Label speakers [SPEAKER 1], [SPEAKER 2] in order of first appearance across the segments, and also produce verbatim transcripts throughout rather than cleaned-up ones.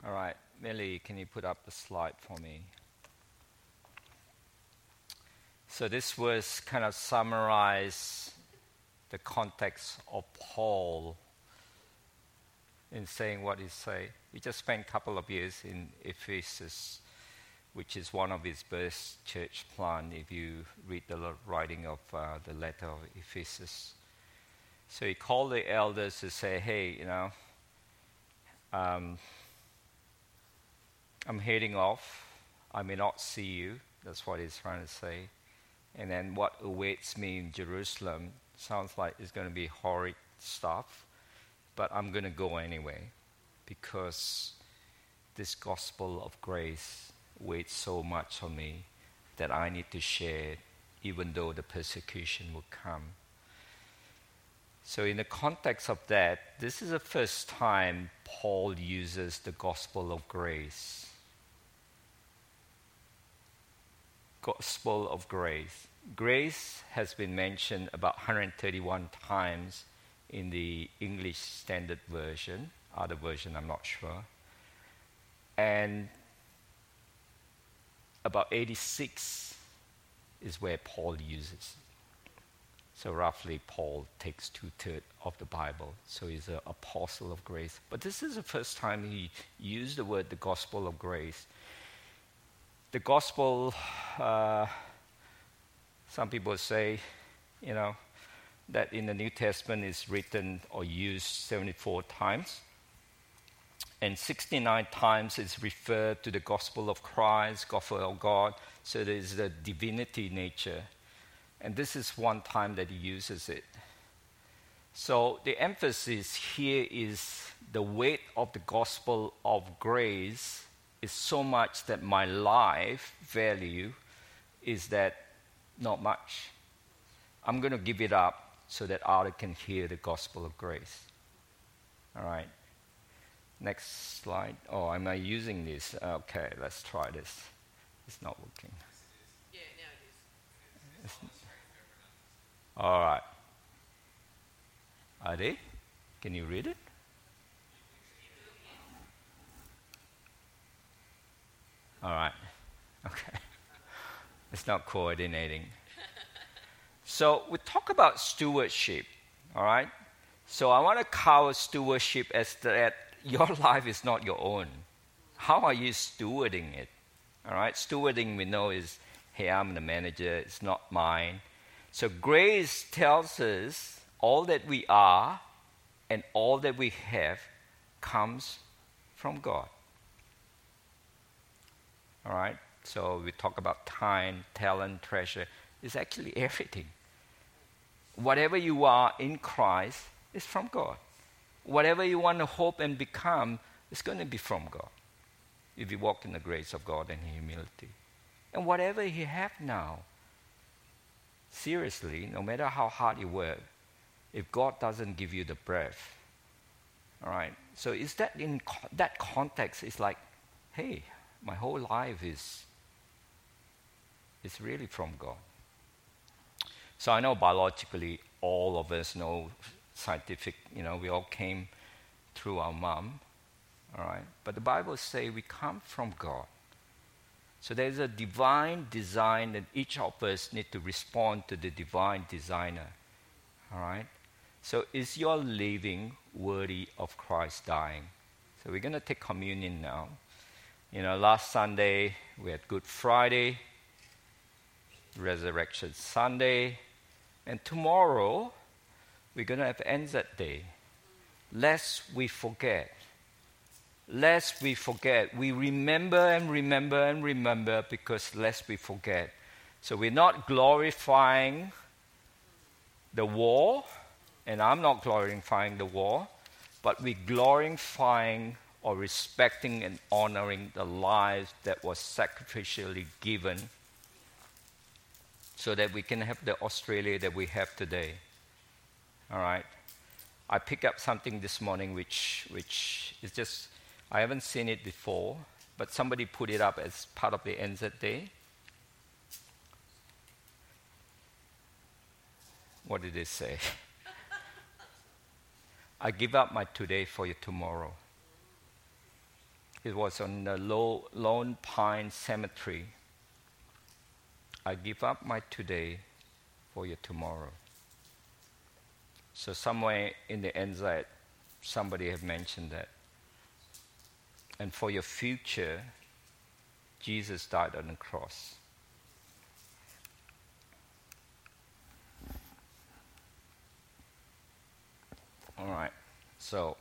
[SPEAKER 1] All right, Millie, can you put up the slide for me? So this verse kind of summarizes the context of Paul in saying what he say. He just spent a couple of years in Ephesus, which is one of his best church plant if you read the writing of uh, the letter of Ephesus. So he called the elders to say, hey, you know, um, I'm heading off. I may not see you. That's what he's trying to say. And then what awaits me in Jerusalem sounds like it's going to be horrid stuff, but I'm going to go anyway because this gospel of grace weighs so much on me that I need to share it, even though the persecution will come. So in the context of that, this is the first time Paul uses the gospel of grace. Gospel of grace. Grace has been mentioned about one hundred thirty-one times in the English Standard Version. Other version, I'm not sure. And about eighty-six is where Paul uses. So roughly, Paul takes two-thirds of the Bible. So he's an apostle of grace. But this is the first time he used the word the gospel of grace. The gospel, uh, some people say, you know, that in the New Testament is written or used seventy-four times. And sixty-nine times is referred to the gospel of Christ, gospel of God. So there is the divinity nature. And this is one time that he uses it. So the emphasis here is the weight of the gospel of grace is so much that my life value is that not much. I'm going to give it up so that others can hear the gospel of grace. All right. Next slide. Oh, am I using this? Okay, let's try this. It's not working.
[SPEAKER 2] Yeah, now it is.
[SPEAKER 1] It's all right. Are they? Can you read it? All right. Okay. It's not coordinating. So we talk about stewardship, all right? So I want to cover stewardship as that your life is not your own. How are you stewarding it? All right? Stewarding, we know, is, hey, I'm the manager. It's not mine. So grace tells us all that we are and all that we have comes from God. All right? So we talk about time, talent, treasure. It's actually everything. Whatever you are in Christ is from God. Whatever you want to hope and become is going to be from God if you walk in the grace of God and humility. And whatever you have now, seriously, no matter how hard you work, if God doesn't give you the breath, all right? So is that in co- that context? It's like, hey, my whole life is is really from God. So I know biologically, all of us know scientific. You know, we all came through our mom, all right? But the Bible says we come from God. So there's a divine design that each of us need to respond to the divine designer, all right? So is your living worthy of Christ dying? So we're going to take communion now. You know, last Sunday we had Good Friday, Resurrection Sunday, and tomorrow we're going to have Anzac Day. Lest we forget. Lest we forget. We remember and remember and remember because lest we forget. So we're not glorifying the war, and I'm not glorifying the war, but we're glorifying or respecting and honoring the lives that was sacrificially given so that we can have the Australia that we have today. All right? I picked up something this morning which which is just, I haven't seen it before, but somebody put it up as part of the Anzac Day. What did it say? I give up my today for your tomorrow. It was on the Lo- Lone Pine Cemetery. I give up my today for your tomorrow. So somewhere in the end that somebody had mentioned that. And for your future, Jesus died on the cross. All right, so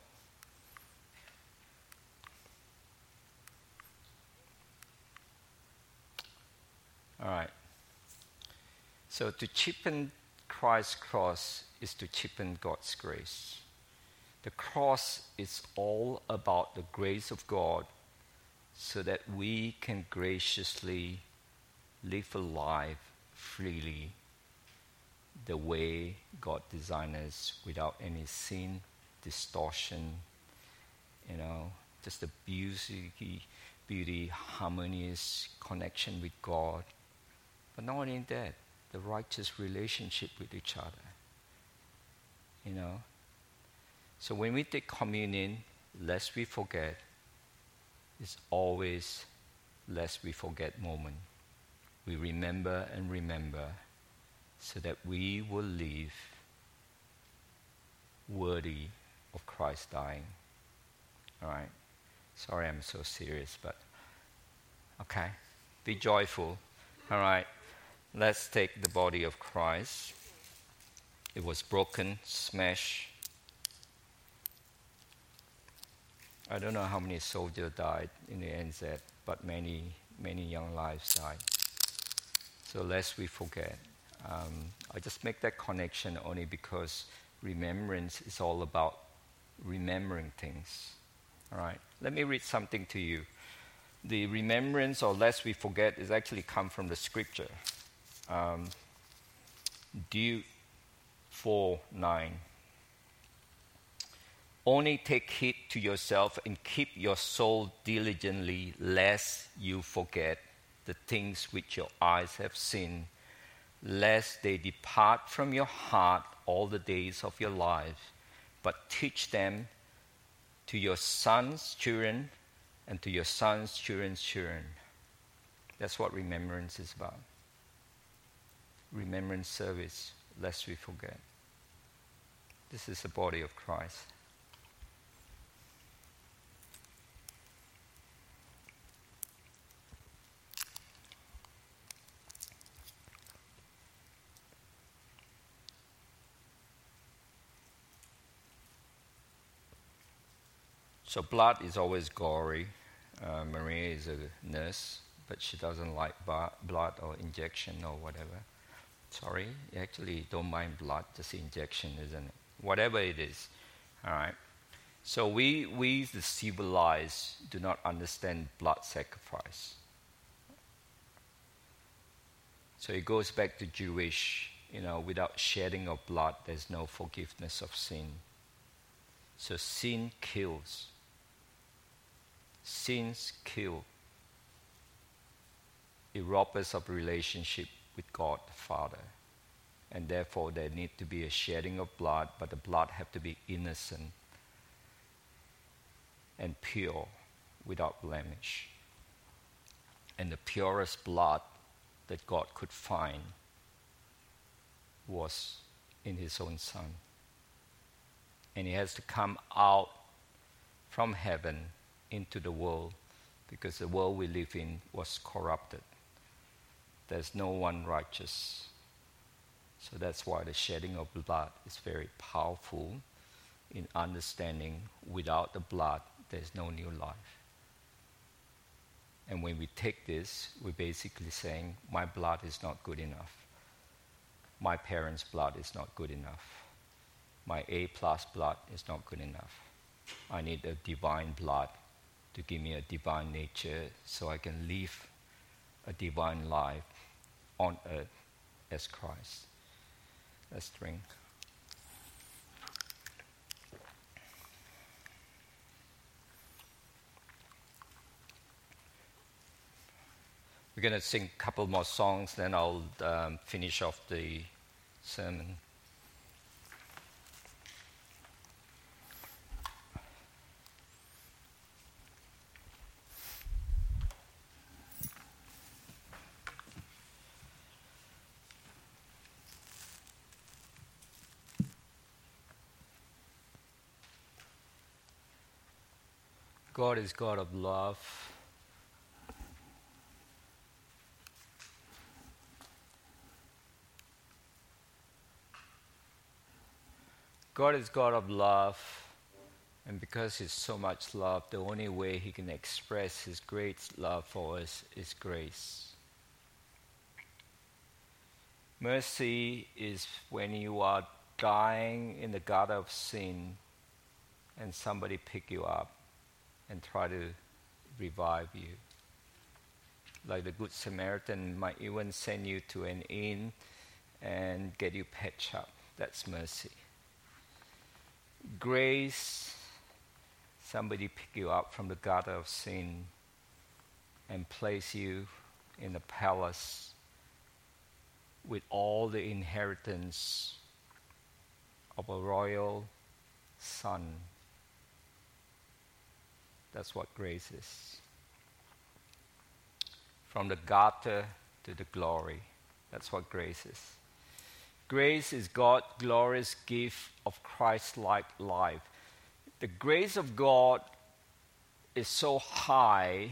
[SPEAKER 1] all right. So to cheapen Christ's cross is to cheapen God's grace. The cross is all about the grace of God so that we can graciously live a life freely the way God designed us, without any sin, distortion, you know, just the beauty, beauty, harmonious connection with God. But not only that, the righteous relationship with each other. You know? So when we take communion, lest we forget, it's always lest we forget moment. We remember and remember so that we will live worthy of Christ dying. All right? Sorry I'm so serious, but okay. Be joyful. All right. Let's take the body of Christ. It was broken, smashed. I don't know how many soldiers died in the N Z, but many, many young lives died. So lest we forget. Um, I just make that connection only because remembrance is all about remembering things. All right. Let me read something to you. The remembrance, or lest we forget, is actually come from the scripture. Um, Jude four nine. Only take heed to yourself and keep your soul diligently, lest you forget the things which your eyes have seen, lest they depart from your heart all the days of your life, but teach them to your sons' children and to your sons' children's children. That's what remembrance is about. Remembrance service, lest we forget. This is the body of Christ. So blood is always gory. Uh, Maria is a nurse, but she doesn't like ba- blood or injection or whatever. Sorry, you actually don't mind blood, just injection, isn't it? Whatever it is, all right? So we, we the civilized, do not understand blood sacrifice. So it goes back to Jewish, you know, without shedding of blood, there's no forgiveness of sin. So sin kills. Sins kill. It robs us of relationship with God the Father. And therefore there need to be a shedding of blood, but the blood have to be innocent and pure, without blemish. And the purest blood that God could find was in His own Son. And He has to come out from heaven into the world, because the world we live in was corrupted. There's no one righteous. So that's why the shedding of blood is very powerful in understanding without the blood, there's no new life. And when we take this, we're basically saying, my blood is not good enough. My parents' blood is not good enough. My A plus blood is not good enough. I need a divine blood to give me a divine nature so I can live a divine life on earth as Christ. Let's drink. We're going to sing a couple more songs, then I'll um, finish off the sermon. God is God of love. God is God of love, and because He's so much love, the only way He can express His great love for us is grace. Mercy is when you are dying in the gutter of sin and somebody pick you up and try to revive you. Like the Good Samaritan might even send you to an inn and get you patched up. That's mercy. Grace, somebody pick you up from the gutter of sin and place you in a palace with all the inheritance of a royal son. That's what grace is. From the gutter to the glory. That's what grace is. Grace is God's glorious gift of Christ-like life. The grace of God is so high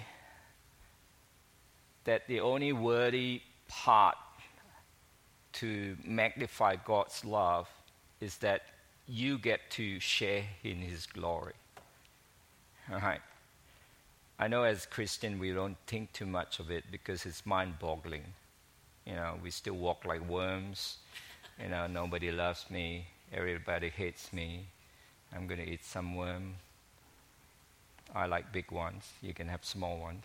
[SPEAKER 1] that the only worthy part to magnify God's love is that you get to share in His glory. All right. I know as Christian we don't think too much of it because it's mind-boggling. You know, we still walk like worms. You know, nobody loves me. Everybody hates me. I'm going to eat some worm. I like big ones. You can have small ones.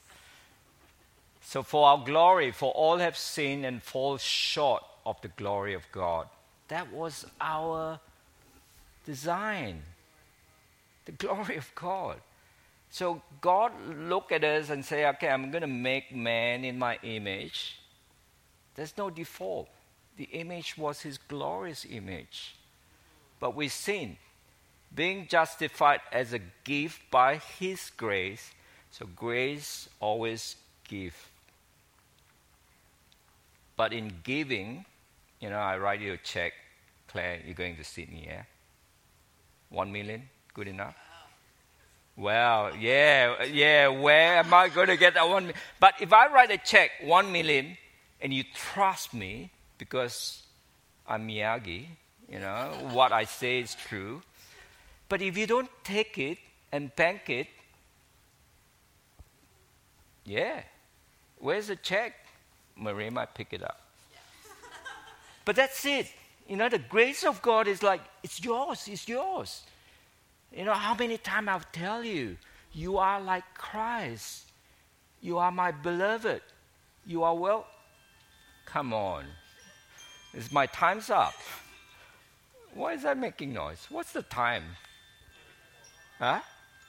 [SPEAKER 1] So for our glory, for all have sinned and fall short of the glory of God. That was our design. The glory of God. So God looked at us and said, okay, I'm going to make man in my image. There's no default. The image was His glorious image. But we sinned. Being justified as a gift by His grace. So grace always gives. But in giving, you know, I write you a check. Claire, you're going to Sydney, yeah? One million? Good enough? Well, yeah, yeah, where am I going to get that one million? But if I write a check, one million, and you trust me, because I'm Miyagi, you know, what I say is true. But if you don't take it and bank it, yeah, where's the check? Maria might pick it up. But that's it. You know, the grace of God is like, it's yours, it's yours. You know, how many times I'll tell you, you are like Christ. You are my beloved. You are well. Come on. Is my time's up? Why is that making noise? What's the time? Huh?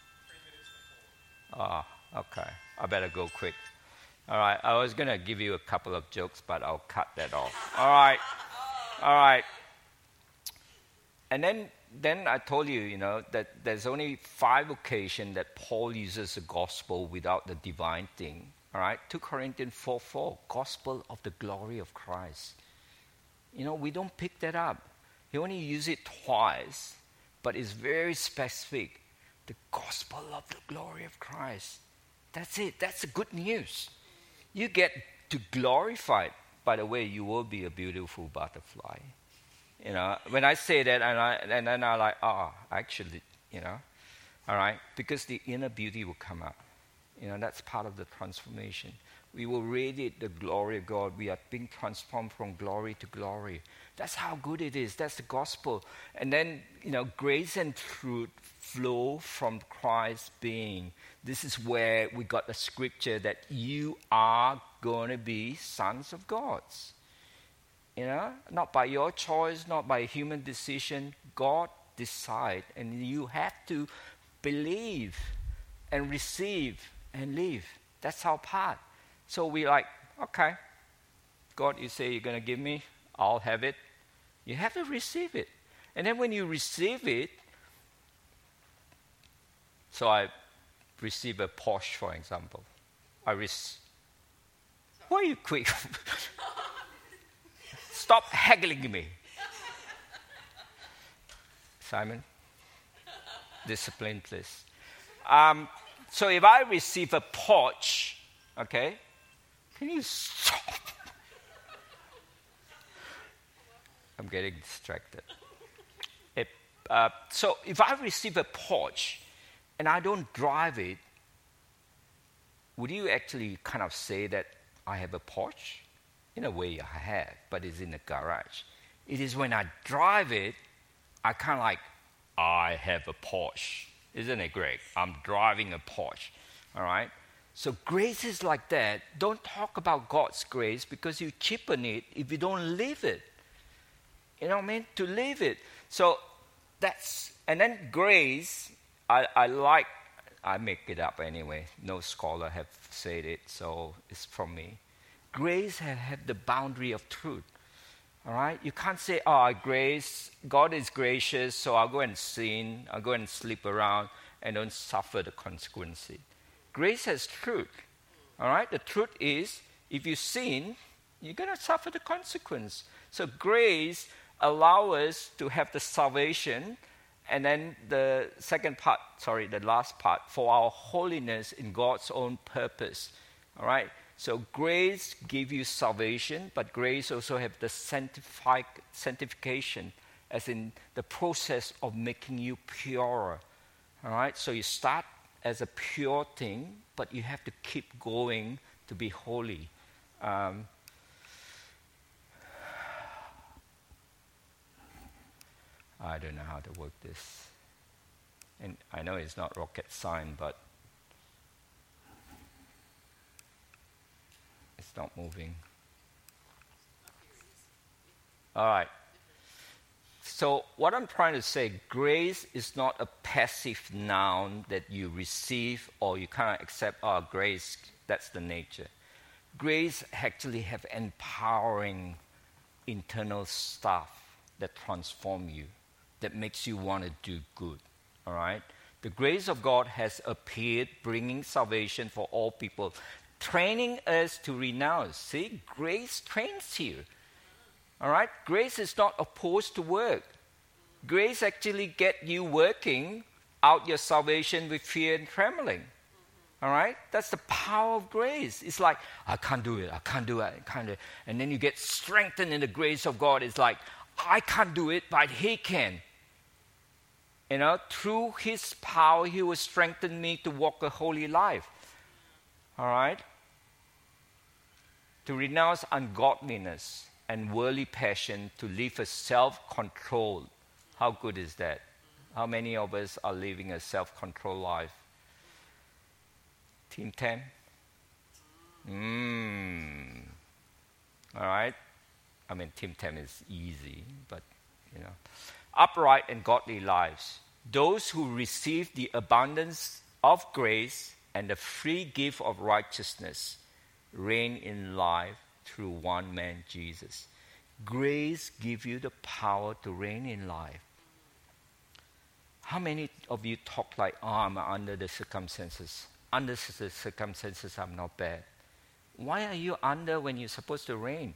[SPEAKER 1] Ah, oh, okay. I better go quick. All right. I was going to give you a couple of jokes, but I'll cut that off. All right. All right. And then, then I told you, you know, that there's only five occasions that Paul uses the gospel without the divine thing. All right. Second Corinthians four four, gospel of the glory of Christ. You know, we don't pick that up. He only uses it twice, but it's very specific. The gospel of the glory of Christ. That's it. That's the good news. You get to glorify it. By the way, you will be a beautiful butterfly. You know, when I say that, and, I, and then I'm like, ah, oh, actually, you know, all right, because the inner beauty will come out. You know, that's part of the transformation. We will radiate the glory of God. We are being transformed from glory to glory. That's how good it is. That's the gospel. And then, you know, grace and truth flow from Christ's being. This is where we got the scripture that you are going to be sons of God. You know, not by your choice, not by human decision. God decide, and you have to believe and receive and live. That's our part. So we like, okay, God, you say you're going to give me, I'll have it. You have to receive it. And then when you receive it, so I receive a Porsche, for example. I rec- Why are you quick? Stop haggling me. Simon, discipline, please. Um, so if I receive a Porsche, okay, can you stop? I'm getting distracted. If, uh, so if I receive a Porsche and I don't drive it, would you actually kind of say that I have a Porsche? In a way, I have, but it's in the garage. It is when I drive it, I kind of like, I have a Porsche. Isn't it great? I'm driving a Porsche, all right? So grace is like that. Don't talk about God's grace because you cheapen it if you don't live it. You know what I mean? To live it. So that's, and then grace, I, I like, I make it up anyway. No scholar have said it, so it's from me. Grace have, have the boundary of truth. All right? You can't say, oh, grace, God is gracious, so I'll go and sin, I'll go and sleep around and don't suffer the consequence. Grace has truth. All right? The truth is, if you sin, you're going to suffer the consequence. So grace allows us to have the salvation, and then the second part, sorry, the last part, for our holiness in God's own purpose. All right? So grace gives you salvation, but grace also have the sanctifi- sanctification, as in the process of making you purer. All right? So you start as a pure thing, but you have to keep going to be holy. Um, I don't know how to work this. And I know it's not rocket science, but it's not moving. All right. So what I'm trying to say, grace is not a passive noun that you receive or you kind of accept, oh, grace, that's the nature. Grace actually have empowering internal stuff that transform you, that makes you want to do good. All right? The grace of God has appeared, bringing salvation for all people, training us to renounce. See, grace trains you. All right? Grace is not opposed to work. Grace actually get you working out your salvation with fear and trembling. All right? That's the power of grace. It's like, I can't do it, I can't do it, I can't do it. And then you get strengthened in the grace of God. It's like, I can't do it, but He can. You know, through His power, He will strengthen me to walk a holy life. All right? To renounce ungodliness and worldly passion, to live a self-control. How good is that? How many of us are living a self-control life? Team ten? Mm. All right? I mean, Team ten is easy, but, you know. Upright and godly lives. Those who receive the abundance of grace and the free gift of righteousness reign in life through one man, Jesus. Grace gives you the power to reign in life. How many of you talk like, oh, I'm under the circumstances? Under the circumstances, I'm not bad. Why are you under when you're supposed to reign?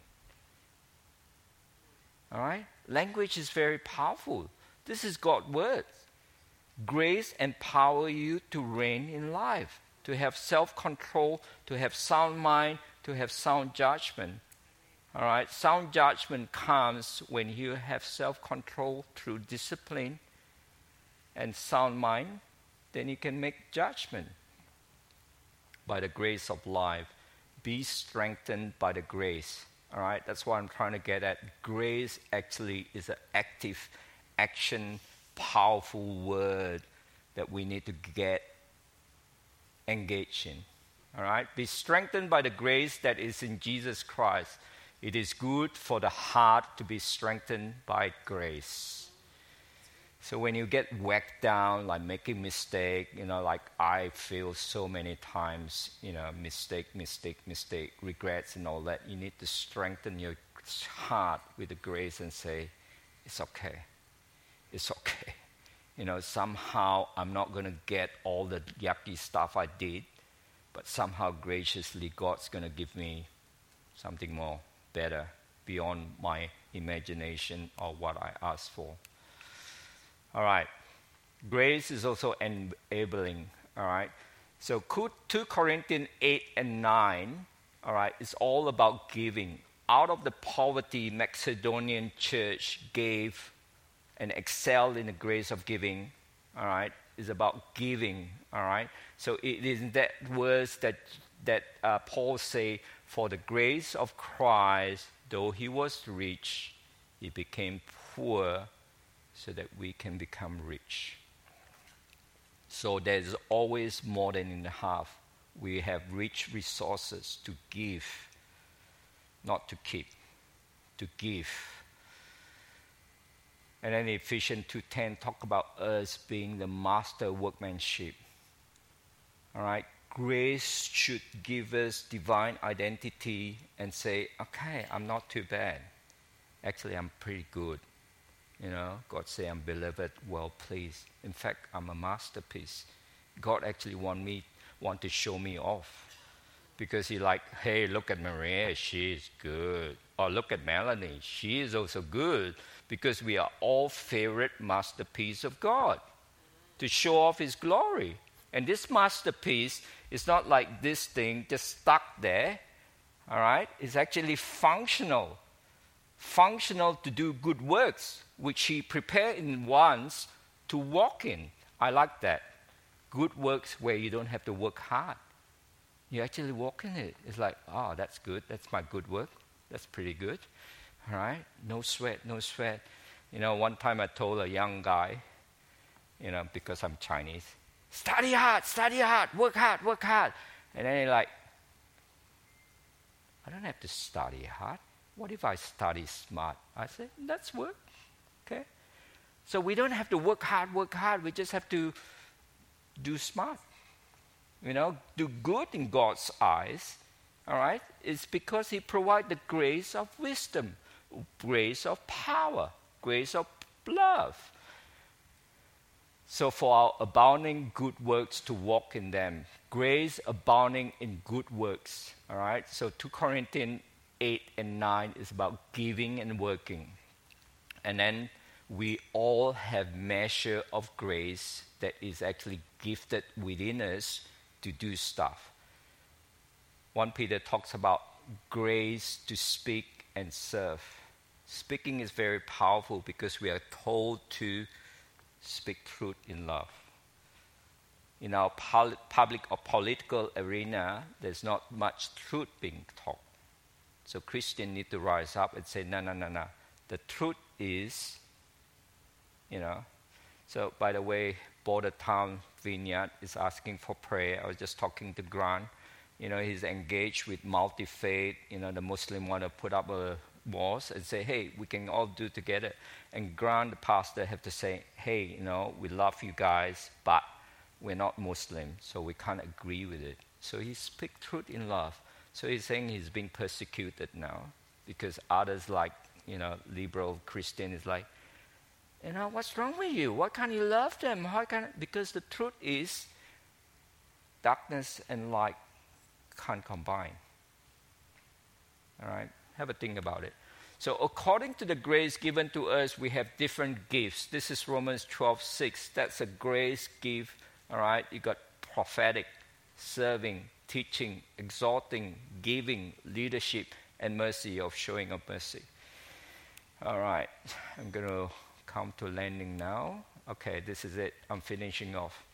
[SPEAKER 1] All right? Language is very powerful. This is God's word. Grace empower you to reign in life, to have self-control, to have sound mind, to have sound judgment. All right? Sound judgment comes when you have self-control through discipline and sound mind. Then you can make judgment. By the grace of life, be strengthened by the grace. All right, that's what I'm trying to get at. Grace actually is an active, action, powerful word that we need to get engaged in. All right, be strengthened by the grace that is in Jesus Christ. It is good for the heart to be strengthened by grace. So when you get whacked down, like making mistake, you know, like I feel so many times, you know, mistake, mistake, mistake, regrets and all that, you need to strengthen your heart with the grace and say, it's okay. It's okay. You know, somehow I'm not going to get all the yucky stuff I did, but somehow graciously God's going to give me something more better beyond my imagination or what I asked for. All right. Grace is also enabling. All right. So two Corinthians eight and nine, all right, is all about giving. Out of the poverty, Macedonian church gave and excelled in the grace of giving. All right, is about giving. All right. So it is in that verse that that uh, Paul say, "For the grace of Christ, though he was rich, he became poor, so that we can become rich." So there's always more than enough. We have rich resources to give, not to keep, to give. And then Ephesians two ten talk about us being the master workmanship. All right, grace should give us divine identity and say, okay, I'm not too bad. Actually, I'm pretty good. You know, God say I'm beloved, well pleased. In fact, I'm a masterpiece. God actually want me, want to show me off. Because he like, hey, look at Maria, she's good. Or look at Melanie, she is also good. Because we are all favorite masterpiece of God. To show off his glory. And this masterpiece is not like this thing just stuck there. All right? It's actually functional. Functional to do good works, which he prepared in once to walk in. I like that. Good works where you don't have to work hard. You actually walk in it. It's like, oh, that's good. That's my good work. That's pretty good. All right? No sweat, no sweat. You know, one time I told a young guy, you know, because I'm Chinese, study hard, study hard, work hard, work hard. And then he's like, I don't have to study hard. What if I study smart? I said, that's work. Okay? So we don't have to work hard, work hard. We just have to do smart. You know, do good in God's eyes. All right? It's because he provides the grace of wisdom, grace of power, grace of love. So for our abounding good works to walk in them. Grace abounding in good works. All right? So two Corinthians eight and nine is about giving and working. And then we all have measure of grace that is actually gifted within us to do stuff. First Peter talks about grace to speak and serve. Speaking is very powerful because we are told to speak truth in love. In our pol- public or political arena, there's not much truth being taught. So Christians need to rise up and say, no, no, no, no. The truth is, you know. So by the way, Border Town Vineyard is asking for prayer. I was just talking to Grant. You know, he's engaged with multi-faith. You know, the Muslim want to put up a walls and say, hey, we can all do together. And Grant, the pastor, have to say, hey, you know, we love you guys, but we're not Muslim, so we can't agree with it. So he speaks truth in love. So he's saying he's being persecuted now because others like, you know, liberal Christian is like, you know, what's wrong with you? Why can't you love them? How can? Because the truth is, darkness and light can't combine. All right? Have a think about it. So according to the grace given to us, we have different gifts. This is Romans twelve six. That's a grace gift. All right? You got prophetic, serving, teaching, exhorting, giving, leadership, and mercy of showing of mercy. All right, I'm going to come to landing now. Okay, this is it. I'm finishing off.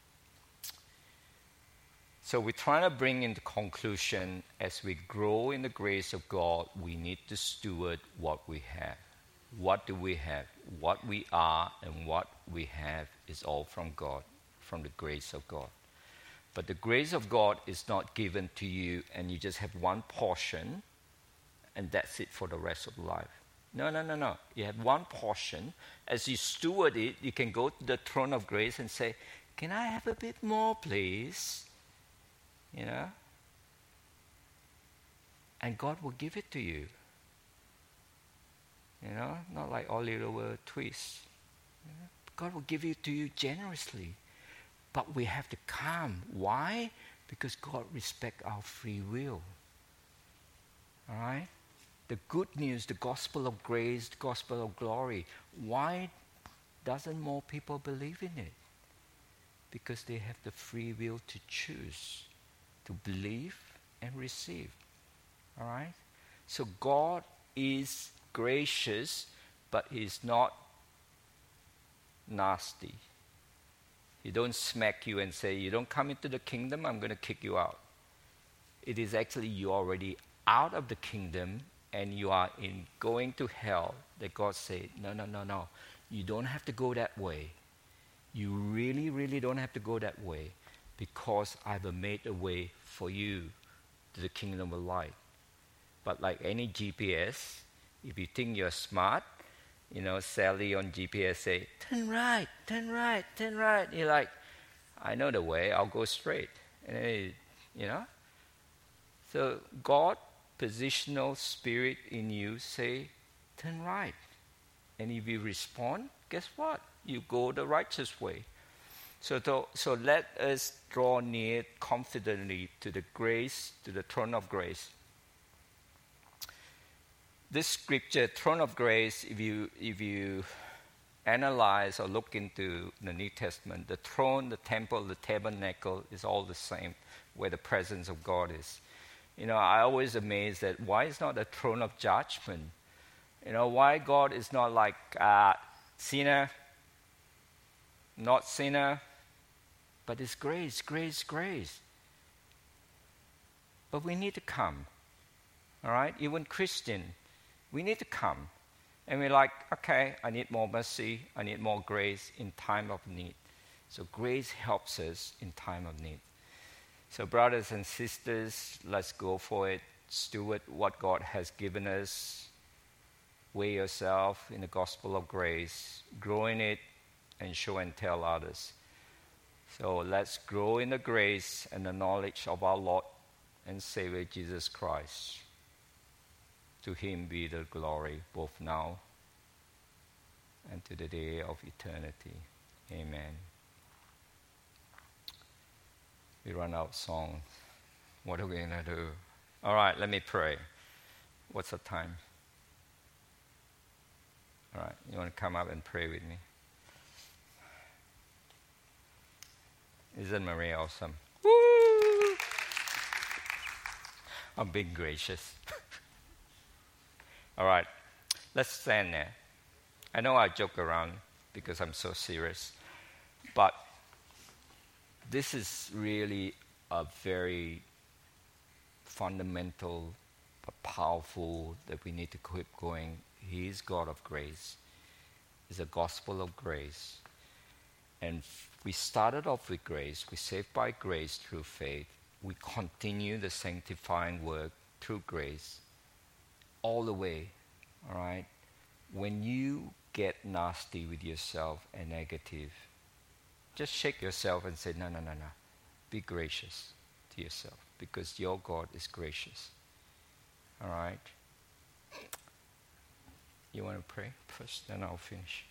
[SPEAKER 1] So we're trying to bring in the conclusion, as we grow in the grace of God, we need to steward what we have. What do we have? What we are and what we have is all from God, from the grace of God. But the grace of God is not given to you and you just have one portion and that's it for the rest of life. No, no, no, no. You have one portion. As you steward it, you can go to the throne of grace and say, can I have a bit more, please? You know? And God will give it to you. You know? Not like Oliver Twist. You know? God will give it to you generously. But we have to come. Why? Because God respects our free will. All right? The good news, the gospel of grace, the gospel of glory. Why doesn't more people believe in it? Because they have the free will to choose, to believe and receive. All right? So God is gracious, but He's not nasty. He don't smack you and say, you don't come into the kingdom, I'm going to kick you out. It is actually you already out of the kingdom and you are in going to hell that God said, no, no, no, no. You don't have to go that way. You really, really don't have to go that way because I've made a way for you to the kingdom of light. But like any G P S, if you think you're smart, you know, Sally on G P S say, turn right, turn right, turn right. You're like, I know the way, I'll go straight. And then, you know. So God, positional spirit in you say, turn right. And if you respond, guess what? You go the righteous way. So, to, so let us draw near confidently to the grace, to the throne of grace. This scripture, throne of grace, if you if you analyze or look into the New Testament, the throne, the temple, the tabernacle is all the same, where the presence of God is. You know, I always amazed that why is not a throne of judgment? You know, why God is not like uh, sinner, not sinner, but it's grace, grace, grace. But we need to come, all right? Even Christian, we need to come. And we're like, okay, I need more mercy, I need more grace in time of need. So grace helps us in time of need. So brothers and sisters, let's go for it. Steward what God has given us. Weigh yourself in the gospel of grace. Grow in it and show and tell others. So let's grow in the grace and the knowledge of our Lord and Savior Jesus Christ. To Him be the glory both now and to the day of eternity. Amen. We run out of songs. What are we going to do? All right, let me pray. What's the time? All right, you want to come up and pray with me? Isn't Maria awesome? Woo! I'm being gracious. All right, let's stand there. I know I joke around because I'm so serious, but this is really a very fundamental but powerful that we need to keep going. He is God of grace. It's a gospel of grace. And we started off with grace. We're saved by grace through faith. We continue the sanctifying work through grace all the way, all right? When you get nasty with yourself and negative, just shake yourself and say, no, no, no, no. Be gracious to yourself because your God is gracious. All right? You want to pray first, then I'll finish.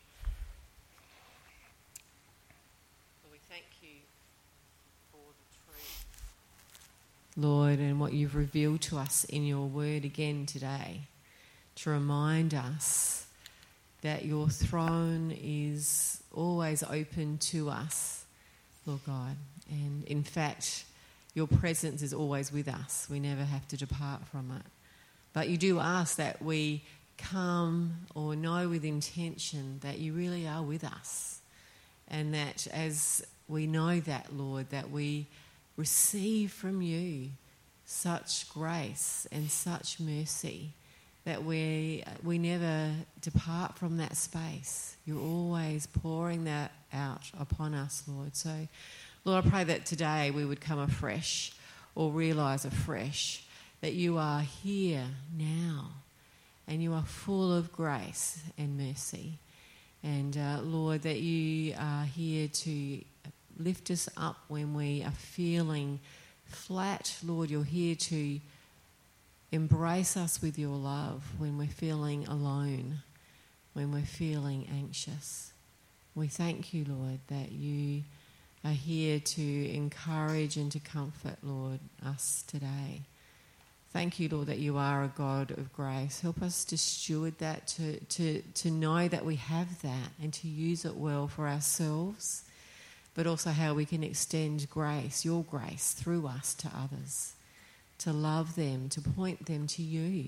[SPEAKER 2] Lord, we thank you for the truth.
[SPEAKER 3] Lord, and what you've revealed to us in your word again today to remind us that your throne is always open to us, Lord God. And in fact, your presence is always with us. We never have to depart from it. But you do ask that we come or know with intention that you really are with us. And that as we know that, Lord, that we receive from you such grace and such mercy that we we never depart from that space. You're always pouring that out upon us, Lord. So, Lord, I pray that today we would come afresh or realise afresh that you are here now and you are full of grace and mercy. And, uh, Lord, that you are here to lift us up when we are feeling flat. Lord, you're here to embrace us with your love when we're feeling alone, when we're feeling anxious. We thank you, Lord, that you are here to encourage and to comfort, Lord, us today. Thank you, Lord, that you are a God of grace. Help us to steward that, to, to, to know that we have that and to use it well for ourselves, but also how we can extend grace, your grace, through us to others, to love them, to point them to you,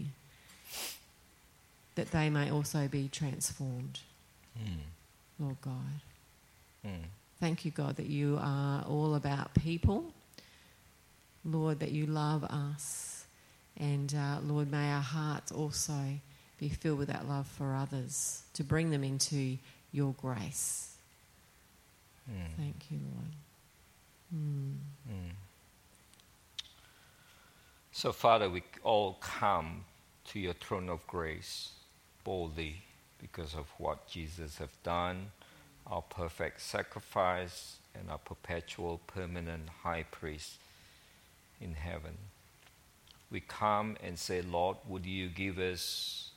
[SPEAKER 3] that they may also be transformed.
[SPEAKER 1] Mm.
[SPEAKER 3] Lord God.
[SPEAKER 1] Mm.
[SPEAKER 3] Thank you, God, that you are all about people. Lord, that you love us. And uh, Lord, may our hearts also be filled with that love for others, to bring them into your grace.
[SPEAKER 1] Mm.
[SPEAKER 3] Thank you, Lord. Mm.
[SPEAKER 1] Mm. So, Father, we all come to your throne of grace boldly because of what Jesus has done, our perfect sacrifice, and our perpetual, permanent high priest in heaven. We come and say, Lord, would you give us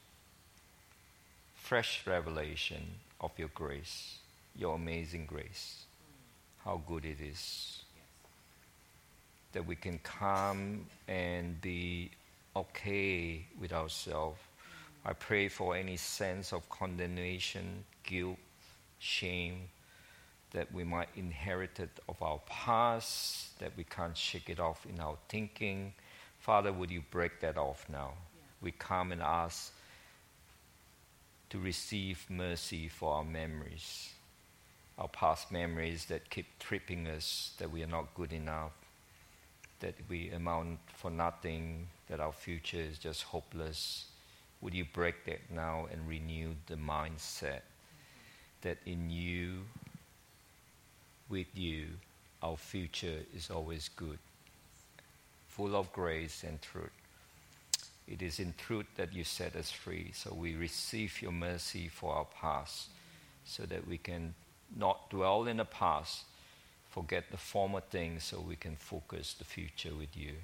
[SPEAKER 1] fresh revelation of your grace, your amazing grace, how good it is, that we can come and be okay with ourselves. I pray for any sense of condemnation, guilt, shame that we might inherit it of our past, that we can't shake it off in our thinking. Father, would you break that off now? Yeah. We come and ask to receive mercy for our memories, our past memories that keep tripping us, that we are not good enough, that we amount for nothing, that our future is just hopeless. Would you break that now and renew the mindset that in you, with you, our future is always good, full of grace and truth. It is in truth that you set us free, so we receive your mercy for our past, so that we can not dwell in the past, forget the former things, so we can focus the future with you.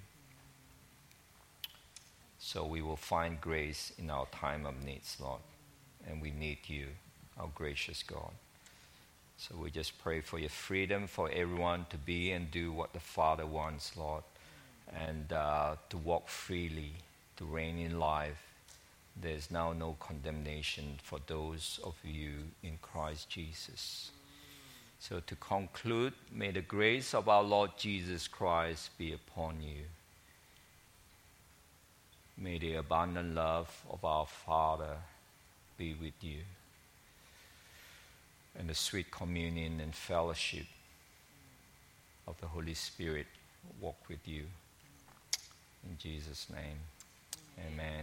[SPEAKER 1] So we will find grace in our time of needs, Lord, and we need you, our gracious God. So we just pray for your freedom for everyone to be and do what the Father wants, Lord, and uh, to walk freely, to reign in life. There's now no condemnation for those of you in Christ Jesus. So to conclude, may the grace of our Lord Jesus Christ be upon you. May the abundant love of our Father be with you, and the sweet communion and fellowship of the Holy Spirit walk with you. In Jesus' name, amen.